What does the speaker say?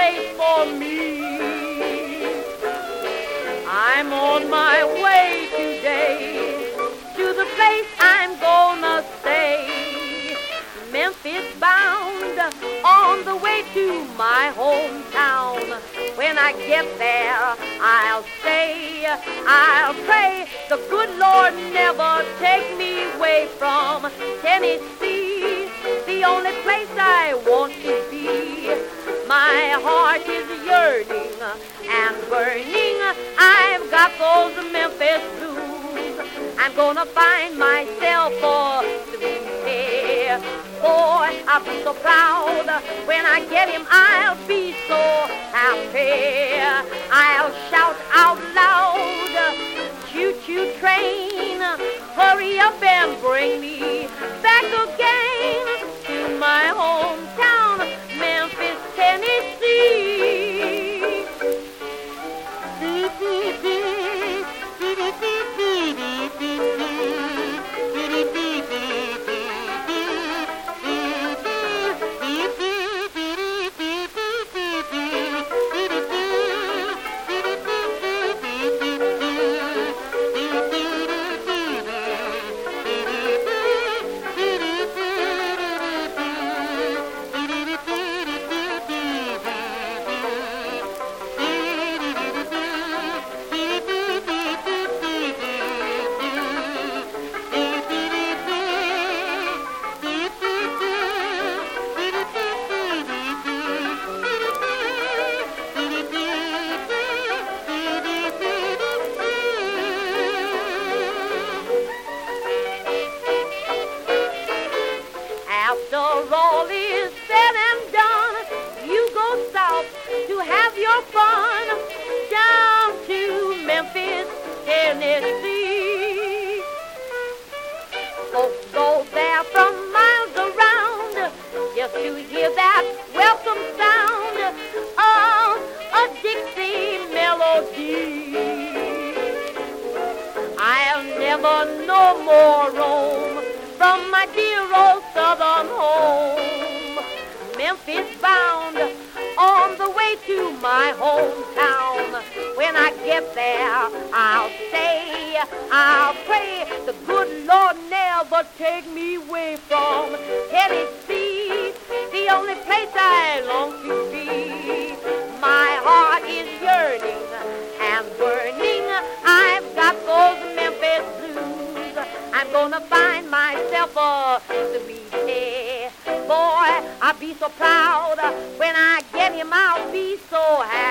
place for me. I'm on my way today to the place I'm gonna stay. Memphis bound, on the way to my hometown. When I get there, I'll say, I'll pray the good Lord never take me away from Tennessee, the only place I want to be. My heart is yearning and burning. I've got those Memphis blues. I'm gonna find myself a sweet hair. Boy, I'll be so proud. When I get him, I'll be so happy. I'll shout out loud, choo-choo train, hurry up and bring me back again to my hometown, Memphis, Tennessee. After all is said and done, you go south to have your fun, down to Memphis, Tennessee. Folks go there from miles around just to hear that welcome sound of a Dixie melody. I'll never no more roam from my dear old southern home. Memphis bound, on the way to my hometown. When I get there, I'll say, I'll pray the good Lord never take me away from Tennessee, the only place I long to be. My heart is yearning and burning. I've got those Memphis blues. I'm gonna find myself a sweetie. Boy, I'll be so proud. When I get him, I'll be so happy.